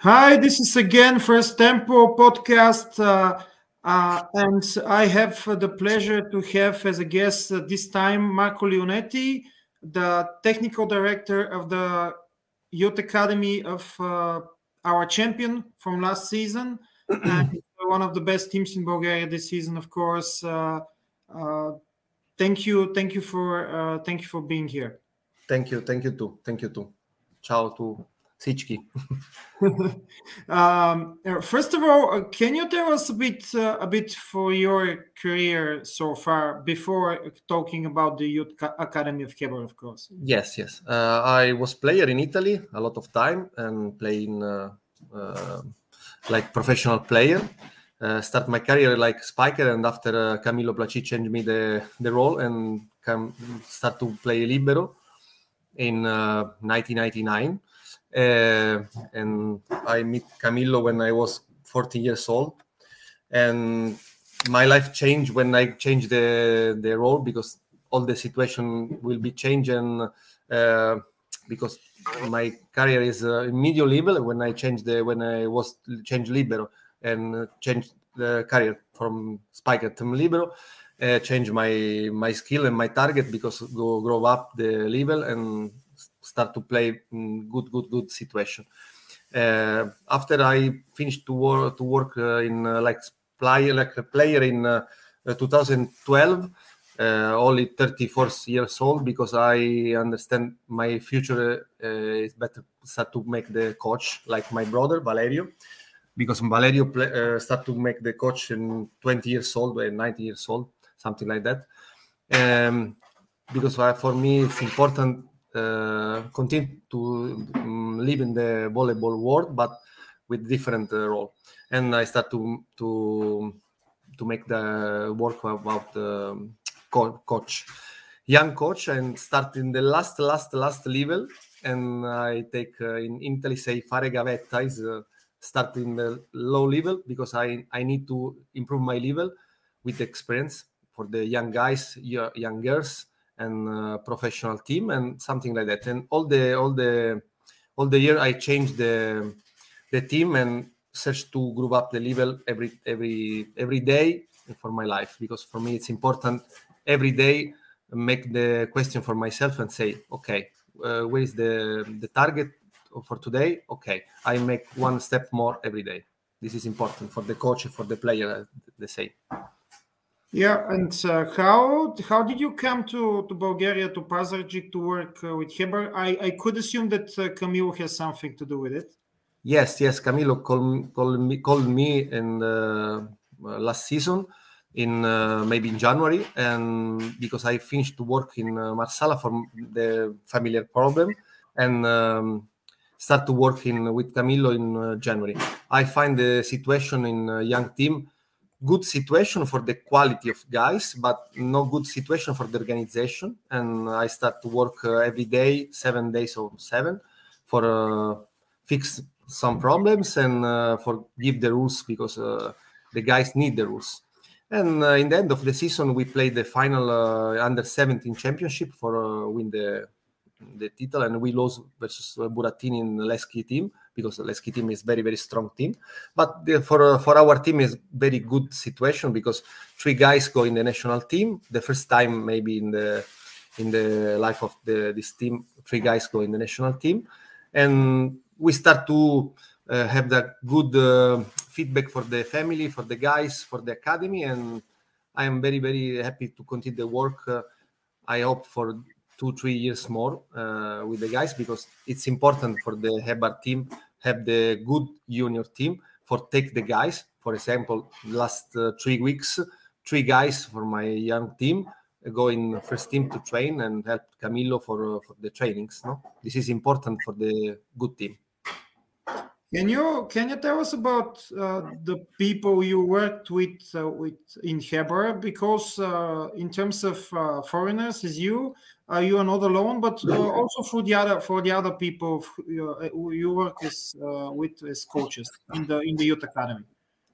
Hi, this is again First Tempo podcast, and I have the pleasure to have as a guest this time Marco Leonetti, the technical director of the Youth Academy of our champion from last season, and one of the best teams in Bulgaria this season, of course. Uh, thank you for being here. Thank you too. Ciao to всички. First of all, can you tell us a bit for your career so far before talking about the Youth Academy of Hebron, of course? Yes. I was player in Italy a lot of time and playing like professional player. Start my career like spiker, and after Camillo Placi changed me the role and start to play libero in 1999. And I meet Camillo when I was 14 years old, and my life changed when I changed the role, because all the situation will be changed, and because my career is in medium level. When I was changed libero and changed the career from spiker to libero, change my skill and my target, because grow up the level and start to play in good situation. After I finished to work in like a player in 2012, only 34 years old, because I understand my future is better start to make the coach like my brother Valerio, because Valerio start to make the coach in 20 years old or 90 years old, something like that. Because for me it's important continue to live in the volleyball world, but with different role. And I start to make the work about coach, young coach, and start in the last level. And I take in Italy say fare gavetta is start in the low level, because I need to improve my level with experience for the young guys, young girls, and professional team and something like that. And all the year I changed the team and search to grow up the level every day for my life, because for me it's important every day make the question for myself and say, okay, where is the target for today? Okay, I make one step more every day. This is important for the coach, for the player, the same. Yeah, and how did you come to Bulgaria, to Pazardzhik, to work with Heber? I could assume that Camilo has something to do with it. Yes. Camilo called me in last season, in maybe in January, and because I finished to work in Marsala for the familiar problem, and start to work with Camilo in January. I find the situation in young team good situation for the quality of guys, but no good situation for the organization. And I start to work every day, 7 days or 7, for fix some problems and for give the rules, because the guys need the rules. And in the end of the season, we played the final under 17 championship for win the title, and we lost versus Burattini in Leschi team, because the Leschi team is very strong team. But for our team is very good situation, because 3 guys go in the national team. The first time maybe in the life of this team, 3 guys go in the national team, and we start to have that good feedback for the family, for the guys, for the academy, and I am very happy to continue the work. I hope for 2-3 years more with the guys, because it's important for the Hebar team have the good junior team for take the guys. For example, last 3 weeks, 3 guys for my young team go in first team to train and help Camillo for the trainings. No, this is important for the good team. Can you tell us about the people you worked with in Heber? Because in terms of foreigners, is you are not alone, but also for the other people you work with as coaches in the youth academy.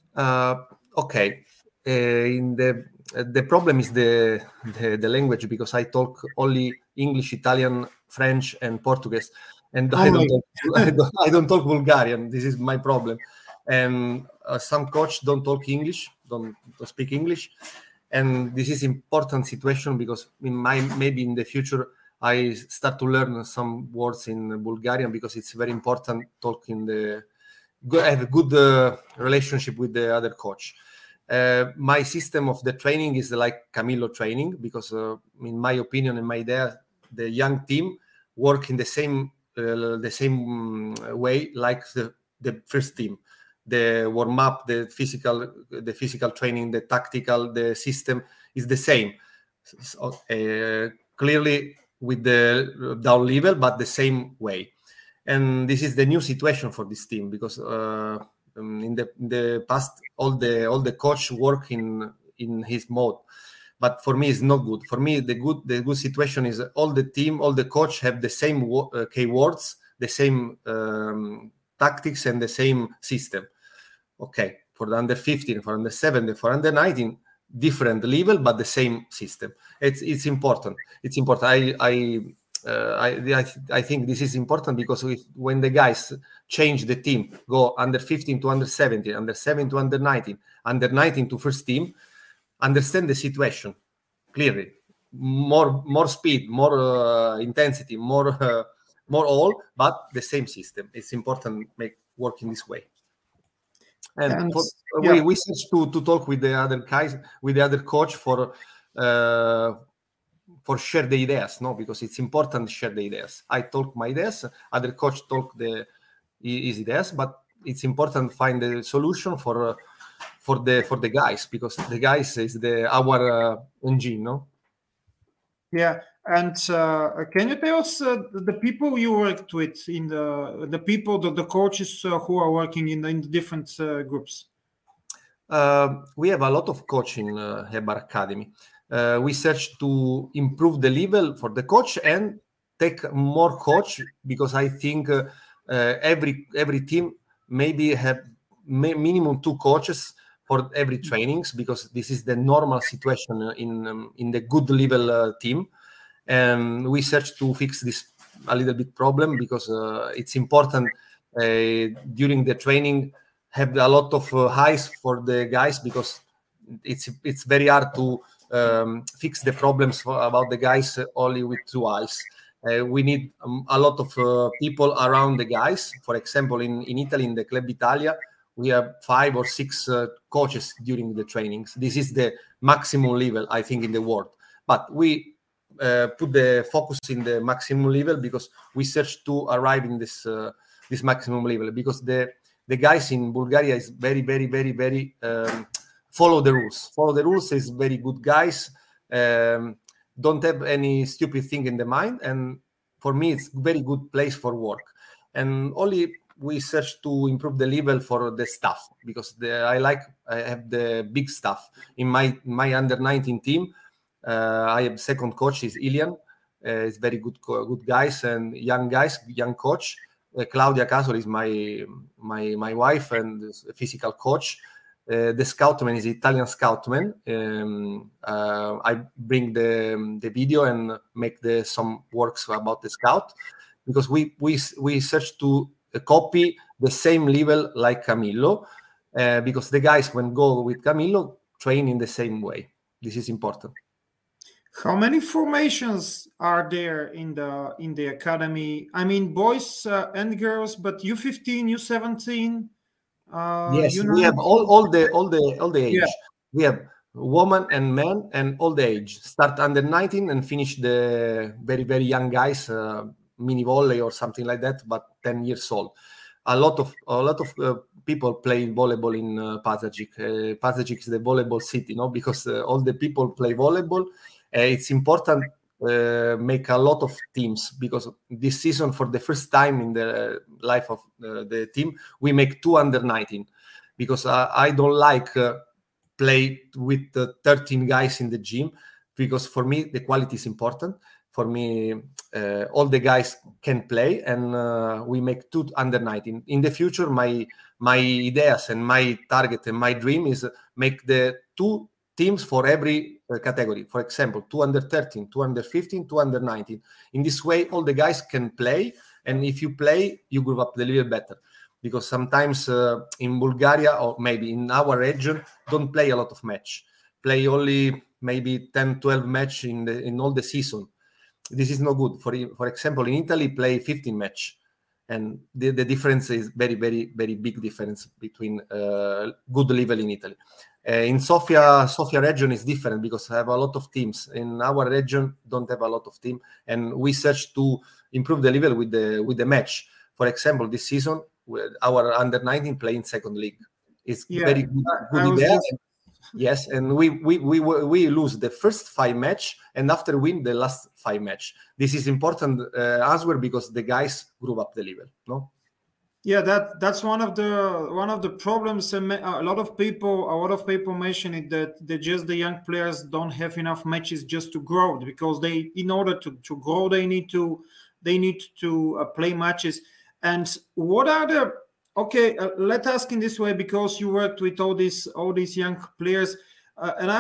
Okay. In the problem is the language, because I talk only English, Italian, French, and Portuguese. and Oh I my. don't talk, I don't talk Bulgarian. This is my problem. And some coach don't talk English, don't speak English, and this is important situation because maybe in the future I start to learn some words in Bulgarian because it's very important talking have a good relationship with the other coach. My system of the training is like Camillo training because, in my opinion, in my idea, the young team work in the same way like the first team. The warm up, the physical training, the tactical, the system is the same. So, clearly with the down level, but the same way. And this is the new situation for this team because in the past all the coach work in his mode, but for me it's not good. For me the good situation is all the team, all the coach have the same keywords, the same tactics and the same system. Okay, for the under 15, for under 17, for under 19, different level but the same system. It's important. It's important. I think this is important because when the guys change the team, go under 15 to under 17, under 17 to under 19, under 19 to first team, understand the situation clearly. More speed, more intensity, more all, but the same system. It's important make work in this way. And we search to talk with the other guys, with the other coach for share the ideas, no, because it's important to share the ideas. I talk my ideas, other coach talk his ideas, but it's important to find the solution for the guys because the guys is our engine, no? Yeah, and can you tell us the people you worked with in the people, the coaches who are working in the different groups? We have a lot of coach in Hebar Academy. We search to improve the level for the coach and take more coach because I think every team maybe have minimum 2 coaches for every trainings because this is the normal situation in the good level team. And we search to fix this a little bit problem because it's important during the training have a lot of highs for the guys because it's very hard to fix the problems about the guys only with 2 eyes. We need a lot of people around the guys. For example, in Italy, in the Club Italia, we have 5 or 6 coaches during the trainings. This is the maximum level, I think, in the world. But we put the focus in the maximum level because we search to arrive in this maximum level because the guys in Bulgaria is very, very, very, very follow the rules. Follow the rules is very good guys. Don't have any stupid thing in the mind. And for me, it's very good place for work. And only we search to improve the level for the staff because I have the big staff in my under 19 team. I have second coach is Ilian. It's very good guys and young coach. Claudia Casol is my wife and physical coach. The scoutman is Italian scoutman. I bring the video and make some works about the scout because we search to copy the same level like Camillo because the guys when go with Camillo train in the same way. This is important. How many formations are there in the academy? I mean, boys and girls, but U15, U17. Yes, we have all the age. Yeah. We have woman and men and all the age. Start under 19 and finish the very, very young guys, mini volley or something like that, but 10 years old. A lot of people play volleyball in Pazagic. Pazagic is the volleyball city, no? Because all the people play volleyball. It's important make a lot of teams because this season for the first time in the life of the team we make 2 under 19 because I don't like play with 13 guys in the gym because for me the quality is important. For me all the guys can play and we make 2 under 19. In the future my ideas and my target and my dream is make the 2 teams for every category. For example, 2 under 13, 2 under 15, 2 under 19. In this way, all the guys can play And if you play, you grow up the level better. Because sometimes in Bulgaria or maybe in our region, don't play a lot of match. Play only maybe 10, 12 match in all the season. This is no good. For example, in Italy, play 15 match. And the difference is very, very, very big difference between good level in Italy. In Sofia region is different because I have a lot of teams. In our region, don't have a lot of team, and we search to improve the level with the match. For example, this season, our under 19 play in second league. It's very good idea. Yes, and we lose the first 5 match, and after win the last 5 match. This is important as well because the guys grew up the level. No. Yeah, that's one of the problems. A lot of people mention it that just the young players don't have enough matches just to grow, because in order to grow they need to play matches. And what are the let's ask in this way, because you worked with all these young players, and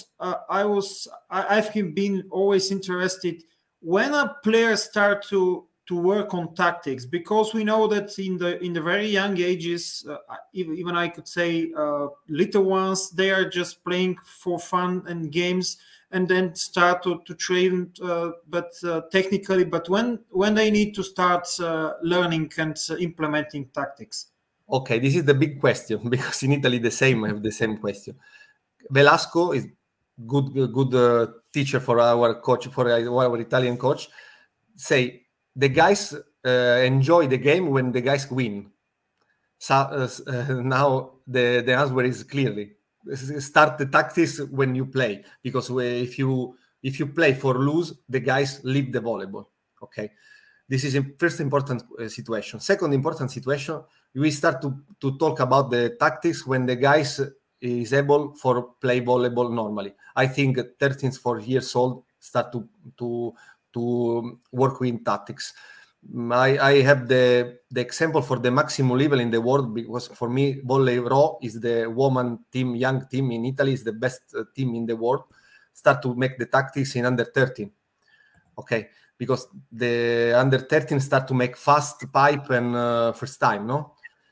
I've been always interested when a player start to work on tactics, because we know that in the very young ages, even I could say little ones, they are just playing for fun and games, and then start to train, but technically. But when they need to start learning and implementing tactics. Okay, this is the big question, because in Italy I have the same question. Velasco is good teacher for our coach, for our Italian coach. Say the guys enjoy the game when the guys win. So now the answer is clearly start the tactics when you play, because if you play for lose, the guys leave the volleyball. Okay, this is a first important situation. Second important situation, we start to talk about the tactics when the guys is able for play volleyball normally. I think 13, 14 years old start to work with tactics. I have the example for the maximum level in the world, because for me, Volley Raw is the woman team, young team in Italy, is the best team in the world. Start to make the tactics in under 13. Okay, because the under 13 start to make fast pipe and first time, no?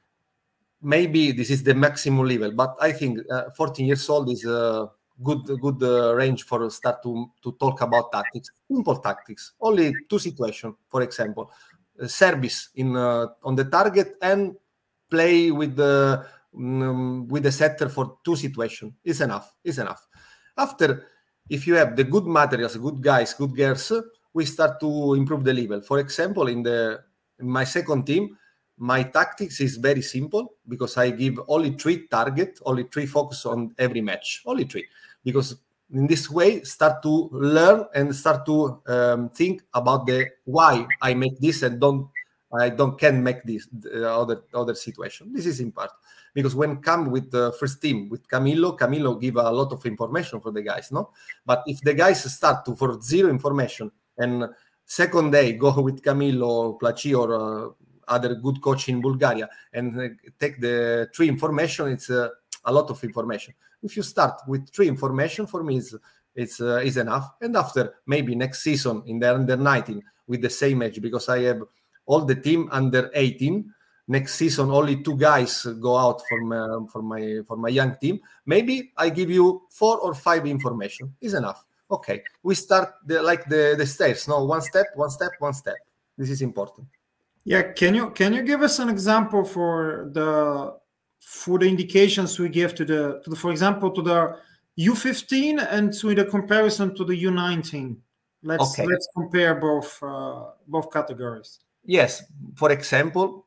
Maybe this is the maximum level, but I think 14 years old is good range for start to talk about tactics, simple tactics. Only 2 situations, for example, service on the target and play with the setter for 2 situations is enough. After, if you have the good materials, good guys, good girls, we start to improve the level. For example, in my second team, my tactics is very simple, because I give only 3 target, only 3 focus on every match, only 3. Because in this way, start to learn and start to think about the why I make this and can make this other situation. This is important, because when come with the first team with Camillo give a lot of information for the guys, no? But if the guys start for 0 information and second day go with Camillo, Placi, or other good coach in Bulgaria and take the 3 information, it's a lot of information. If you start with 3 information, for me is enough. And after maybe next season in the under 19 with the same age, because I have all the team under 18. Next season only 2 guys go out for my young team. Maybe I give you 4 or 5 information is enough. Okay, we start the stairs. No, one step. This is important. Yeah, can you give us an example for the indications we give to the for example to the U15 and to the comparison to the U19? Let's compare both categories. Yes, for example,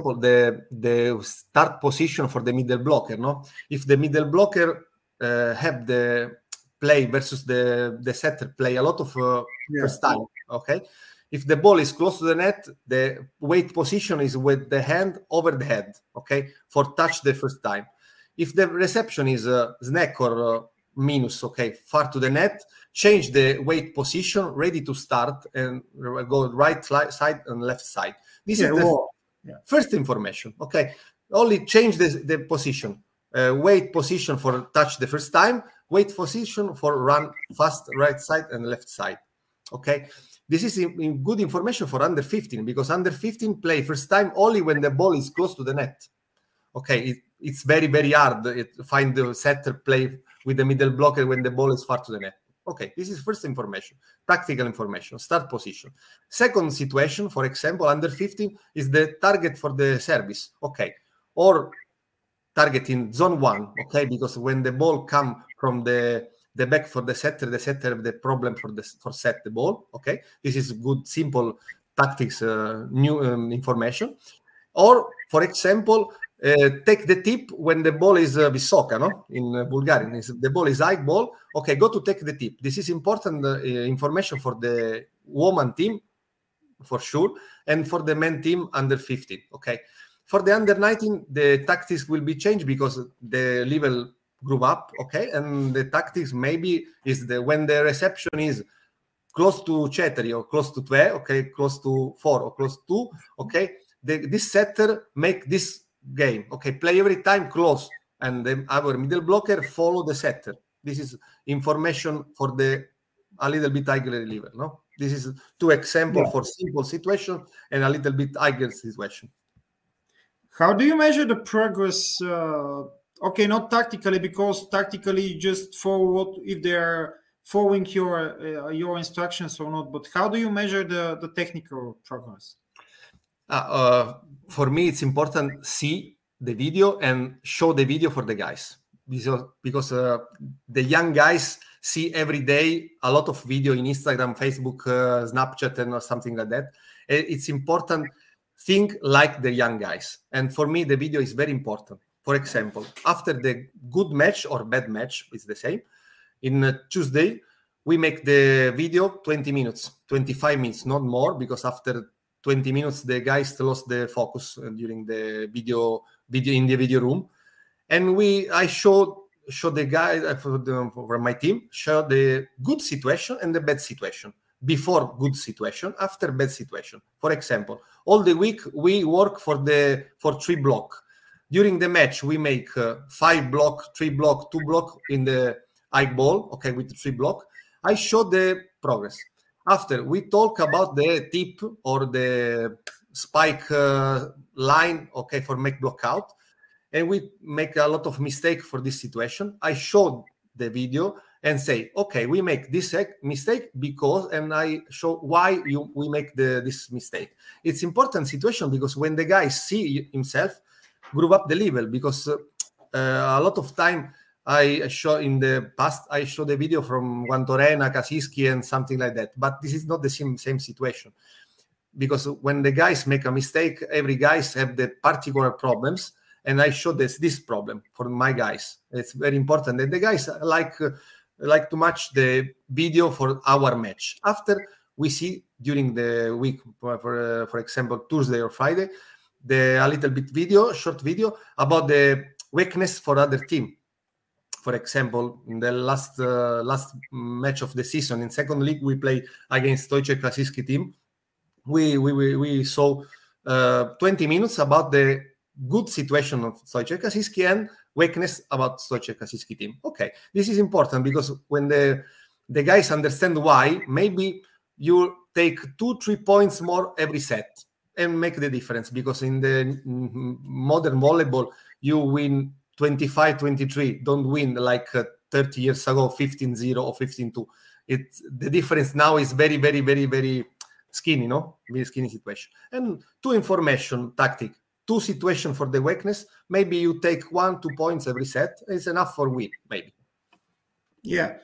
the start position for the middle blocker. No, if the middle blocker have the play versus the setter play a lot of first time. Okay. If the ball is close to the net, the weight position is with the hand over the head, okay, for touch the first time. If the reception is snack or minus, okay, far to the net, change the weight position, ready to start, and go right side and left side. This is the first information, okay. Only change the position. Weight position for touch the first time, weight position for run fast right side and left side, okay. This is good information for under 15 because under 15 play first time only when the ball is close to the net. Okay, it's very, very hard to find the setter play with the middle blocker when the ball is far to the net. Okay, this is first information, practical information, start position. Second situation, for example, under 15 is the target for the service. Okay, or target in zone 1. Okay, because when the ball come from the back for the setter have the problem for set the ball. Okay, this is good, simple tactics, new information. Or, for example, take the tip when the ball is visoka, no? In Bulgarian, the ball is high ball. Okay, go to take the tip. This is important information for the woman team, for sure, and for the men team under 15. Okay, for the under 19, the tactics will be changed because the level grew up. Okay, and the tactics maybe is when the reception is close to Cetri or close to 2, okay, close to 4 or close to 2, okay, this setter make this game, okay, play every time close, and our middle blocker follow the setter. This is information for a little bit higher level, no? This is 2 examples for simple situation and a little bit higher situation. How do you measure the progress? Okay, not tactically, because tactically you just follow if they're following your instructions or not, but how do you measure the technical progress? For me, it's important see the video and show the video for the guys because the young guys see every day a lot of video in Instagram, Facebook, Snapchat, and or something like that. It's important think like the young guys, and for me the video is very important. For example, after the good match or bad match, it's the same. In Tuesday, we make the video 20 minutes, 25 minutes, not more, because after 20 minutes, the guys lost the focus during the video in the video room. And I show the guys for my team, show the good situation and the bad situation. Before good situation, after bad situation. For example, all the week we work for 3 block. During the match, we make 5 block, 3 block, 2 block in the high ball, okay, with 3 block. I show the progress. After, we talk about the tip or the spike line, okay, for make block out. And we make a lot of mistake for this situation. I showed the video and say, okay, we make this mistake because, and I show why we make this mistake. It's important situation because when the guy see himself, grew up the level, because a lot of time I show in the past, I show the video from Guantorena, Kasiski, and something like that. But this is not the same situation. Because when the guys make a mistake, every guys have the particular problems. And I show this problem for my guys. It's very important. And the guys like to match the video for our match. After we see during the week, for example, Tuesday or Friday, a little bit video, short video about the weakness for other team. For example, in the last match of the season in second league, we play against Stoichek Kasiski team. We saw 20 minutes about the good situation of Stoichek Kasiski and weakness about Stoichek Kasiski team. Okay, this is important because when the guys understand why, maybe you take 2-3 points more every set and make the difference, because in the modern volleyball, you win 25-23, don't win like 30 years ago, 15-0 or 15-2. The difference now is very, very, very, very skinny, no? Very skinny situation. And 2 information tactic, 2 situation for the weakness. Maybe you take 1-2 points every set. It's enough for win, maybe. Yeah.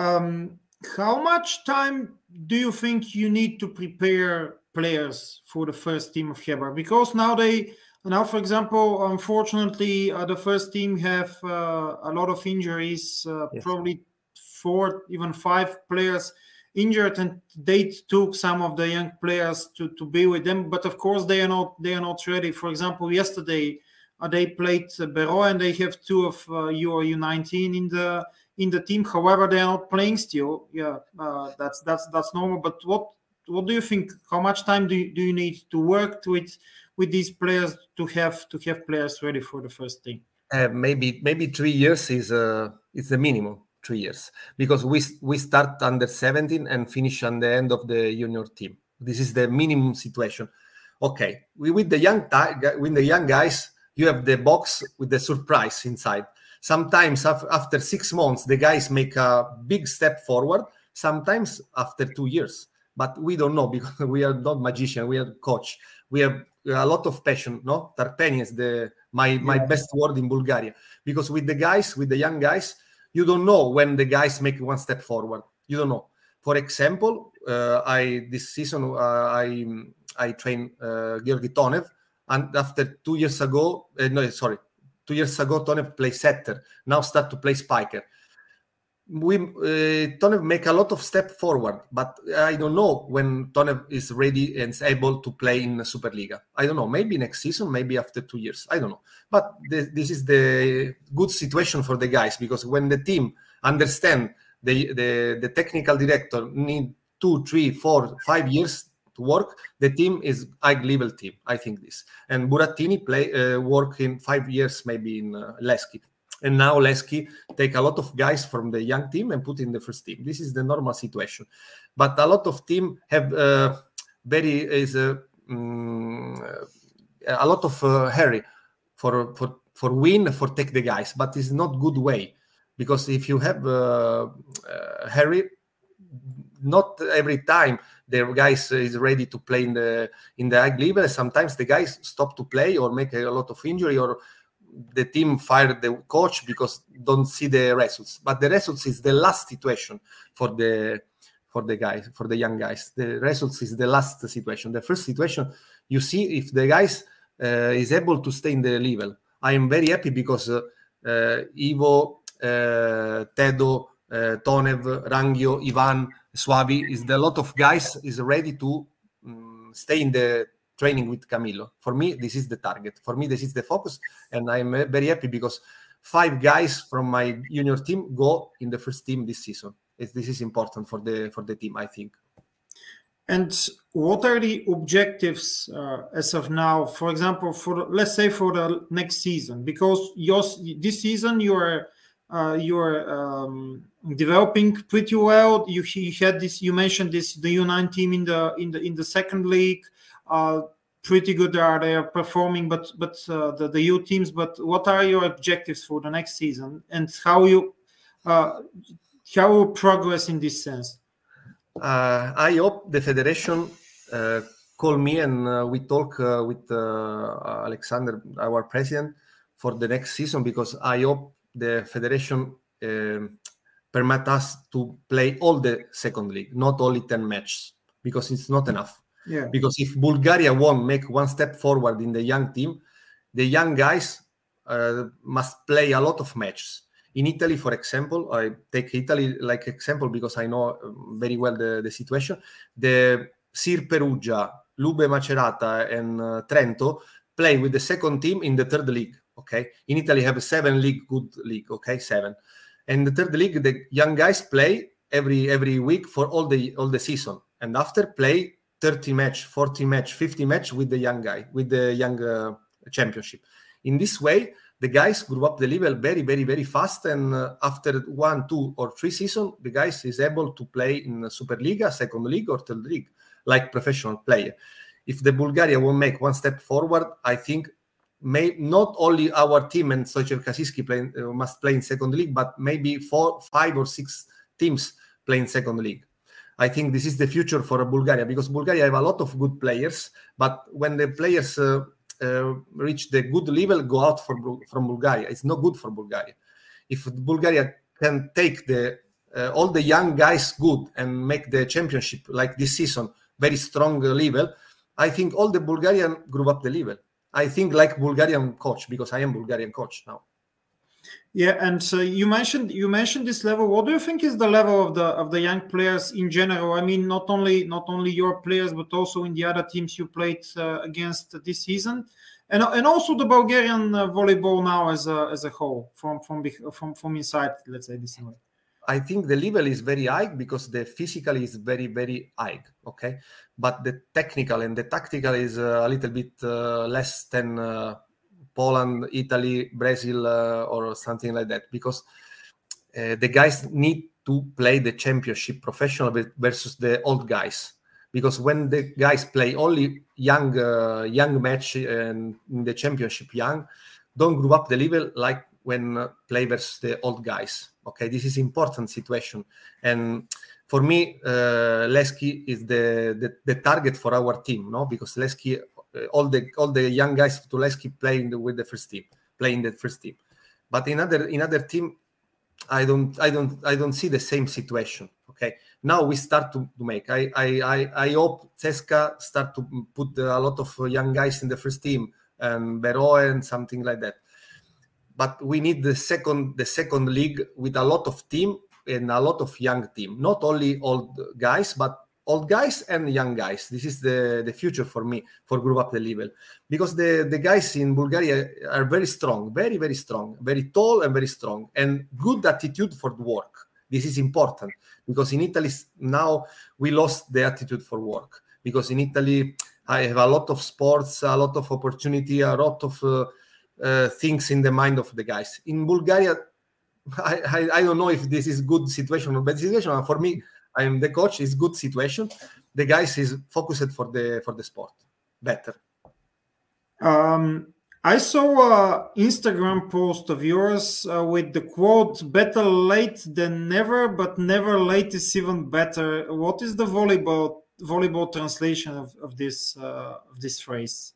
How much time do you think you need to prepare players for the first team of Chebar? Because now, for example, unfortunately, the first team have a lot of injuries, yes. Probably 4, even 5 players injured, and they took some of the young players to be with them. But of course, they are not ready. For example, yesterday they played Bero, and they have 2 of U19 in the team. However, they are not playing still. Yeah, that's normal. But what do you think? How much time do you need to work with these players to have players ready for the first team? Maybe 3 years is the minimum 3 years, because we start under 17 and finish on the end of the junior team. This is the minimum situation. Okay, with the young guys, you have the box with the surprise inside. Sometimes after 6 months, the guys make a big step forward. Sometimes after 2 years, but we don't know because we are not magician. We are coach. We have a lot of passion. No, Tarpeni is my best word in Bulgaria, because with the young guys, you don't know when the guys make one step forward. You don't know. For example, this season I trained Georgi Tonev, and after 2 years ago, 2 years ago, Tonev played setter. Now start to play spiker. Tonev make a lot of step forward, but I don't know when Tonev is ready and is able to play in Superliga. I don't know. Maybe next season, maybe after 2 years. I don't know. But this is the good situation for the guys, because when the team understand the technical director need 2, 3, 4, 5 years to work, the team is high level team. I think this. And Burattini work in 5 years maybe in Levski. And now Levski take a lot of guys from the young team and put in the first team. This is the normal situation. But a lot of team have a lot of hurry for win, for take the guys. But it's not good way, because if you have hurry, not every time the guys is ready to play in the high level. Sometimes the guys stop to play or make a lot of injury, or the team fired the coach because don't see the results. But the results is the last situation for the guys, for the young guys. The results is the last situation. The first situation, you see if the guys is able to stay in the level. I am very happy because Ivo, Tedo, Tonev, Rangio, Ivan, Suavi, a lot of guys is ready to stay in the training with Camillo. For me, this is the target. For me, this is the focus, and I'm very happy because 5 guys from my junior team go in the first team this season. This is important for the team, I think. And what are the objectives as of now? For example, let's say for the next season, because this season you're developing pretty well. You had this. You mentioned this. The U9 team in the second league. Pretty good they are performing, but the U teams. But what are your objectives for the next season, and how you progress in this sense? I hope the federation call me and we talk with Alexander, our president, for the next season, because I hope the federation permit us to play all the second league, not only 10 matches, because it's not enough. Yeah. Because if Bulgaria won't make one step forward in the young team, the young guys must play a lot of matches. In Italy, for example, I take Italy like example because I know very well the situation. The Sir Perugia, Lube Macerata, and Trento play with the second team in the third league. Okay, in Italy have 7 league, good league. Okay, 7, and the third league, the young guys play every week for all the season, and after play 30 match, 40 match, 50 match with the young guy, with the young championship. In this way, the guys grew up the level very, very, very fast, and after 1, 2, or 3 seasons, the guys is able to play in Superliga, second league, or third league, like professional player. If the Bulgaria will make one step forward, I think not only our team and Stoichev Kasiski must play in second league, but maybe 4, 5, or 6 teams play in second league. I think this is the future for Bulgaria, because Bulgaria have a lot of good players, but when the players reach the good level, go out from Bulgaria. It's not good for Bulgaria. If Bulgaria can take all the young guys good and make the championship like this season very strong level, I think all the Bulgarian grew up the level. I think like Bulgarian coach, because I am Bulgarian coach now. Yeah, and so you mentioned this level. What do you think is the level of the young players in general? I mean, not only your players, but also in the other teams you played against this season, and also the Bulgarian volleyball now as a whole from inside. Let's say this way. I think the level is very high because the physical is very, very high. Okay, but the technical and the tactical is a little bit less than Poland, Italy, Brazil, or something like that. Because the guys need to play the championship professional versus the old guys, because when the guys play only young match and in the championship young, don't grow up the level like when play versus the old guys. Okay, this is important situation, and for me, Leskey is the target for our team, no? Because Leskey, all the young guys to Leskey playing with the first team, playing the first team, but in other team, I don't see the same situation. Okay, now we start to make. I hope CSKA start to put a lot of young guys in the first team and Beroe and something like that. But we need the second league with a lot of team and a lot of young team, not only old guys, but old guys and young guys. This is the future for me for grow up the level, because the guys in Bulgaria are very strong, very, very strong, very tall and very strong, and good attitude for the work. This is important, because in Italy now we lost the attitude for work, because in Italy I have a lot of sports, a lot of opportunity, a lot of things in the mind of the guys. In Bulgaria, I don't know if this is good situation or bad situation. For me, I am the coach. Is good situation. The guys is focused for the sport better. I saw an Instagram post of yours with the quote "Better late than never, but never late is even better." What is the volleyball translation of this phrase?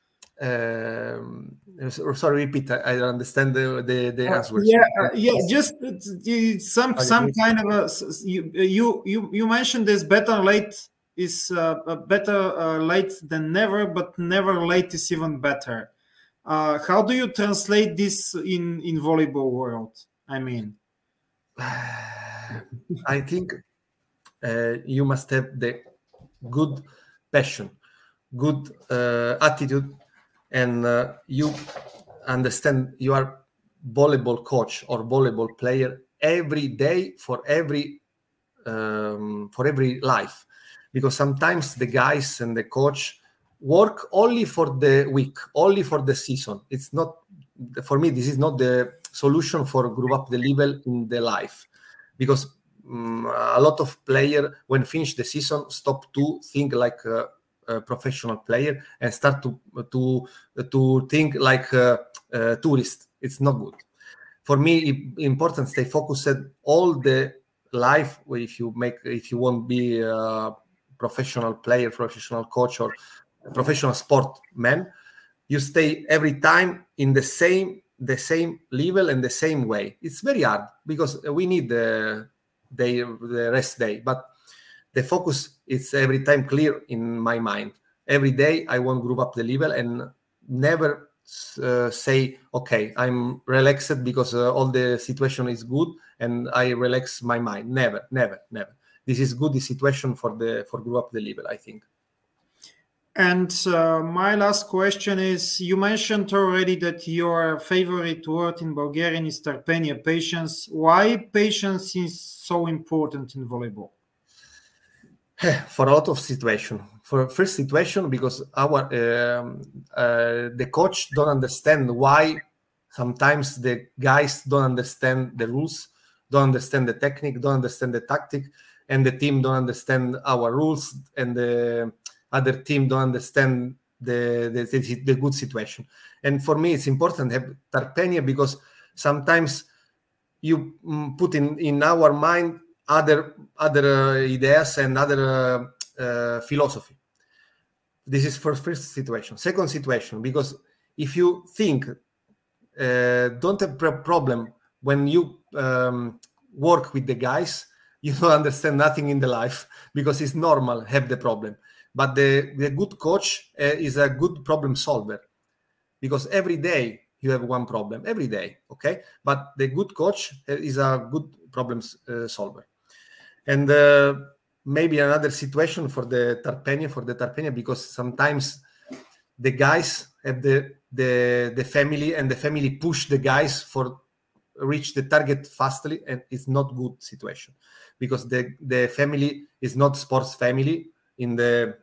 Sorry, repeat. I don't understand the answer. Just some kind of a. You mentioned this better late is better late than never, but never late is even better. How do you translate this in volleyball world? I mean, I think you must have the good passion, good attitude, and you understand you are volleyball coach or volleyball player every day for every life, because sometimes the guys and the coach work only for the week, only for the season. It's not, for me, this is not the solution for grow up the level in the life, because a lot of player when finish the season stop to think like a professional player and start to think like a tourist. It's not good. For me, important stay focused all the life. If you want to be a professional player, professional coach, or professional sportman, you stay every time in the same level and the same way. It's very hard because we need the rest day, but the focus is every time clear in my mind. Every day I want to grow up the level and never say, okay, I'm relaxed because all the situation is good and I relax my mind. Never. This is good, the situation for grow up the level, I think. And my last question is, you mentioned already that your favorite word in Bulgarian is tarpenia, patience. Why patience is so important in volleyball? For a lot of situation. For first situation, because our the coach don't understand why sometimes the guys don't understand the rules, don't understand the technique, don't understand the tactic, and the team don't understand our rules, and the other team don't understand the good situation. And for me, it's important to have tarpenia, because sometimes you put in our mind other ideas and other philosophy. This is for first situation. Second situation, because if you think don't have problem when you work with the guys, you don't understand nothing in the life, because it's normal have the problem. But the good coach is a good problem solver, because every day you have one problem every day, okay? But the good coach is a good problem solver. And maybe another situation for the tarpenia, because sometimes the guys have the family, and the family push the guys for reach the target fastly, and it's not good situation, because the family is not sports family in the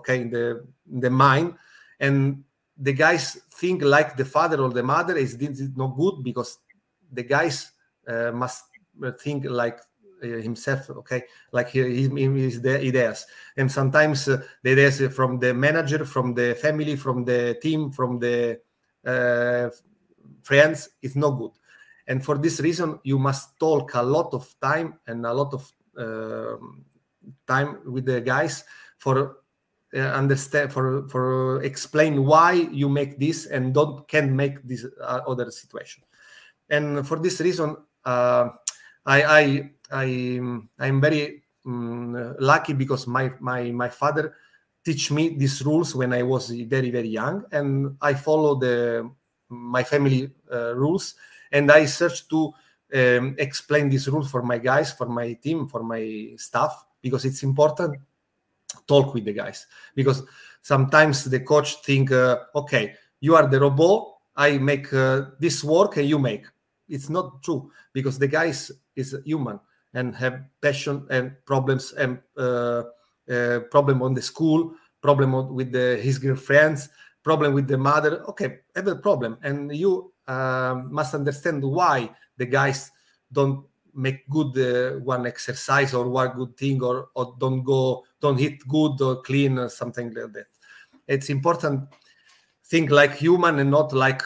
mind, and the guys think like the father or the mother is not good, because the guys must think like himself, okay, like his ideas. And sometimes the ideas from the manager, from the family, from the team, from the friends is not good. And for this reason, you must talk a lot of time and a lot of time with the guys for understand, for explain why you make this and can't make this other situation. And for this reason, I'm very lucky, because my father teach me these rules when I was very, very young, and I follow my family rules, and I search to explain these rules for my guys, for my team, for my staff, because it's important. Talk with the guys, because sometimes the coach think, okay, you are the robot, I make this work and you make. It's not true, because the guys is human and have passion and problems, and problem on the school, problem with his girlfriends, problem with the mother. Okay, have a problem, and you must understand why the guys don't make good one exercise or one good thing, or don't hit good or clean or something like that. It's important. Think like human and not like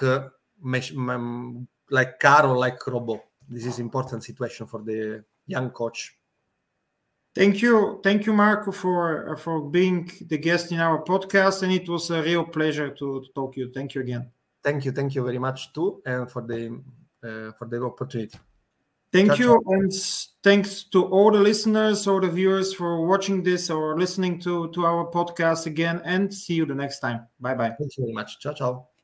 like car or like robot. This is important situation for the young coach. Thank you, Marco, for being the guest in our podcast, and it was a real pleasure to talk to you. Thank you again. Thank you very much too, and for the opportunity. Thank you, and thanks to all the listeners, all the viewers for watching this or listening to our podcast again, and see you the next time. Bye-bye. Thank you very much. Ciao, ciao.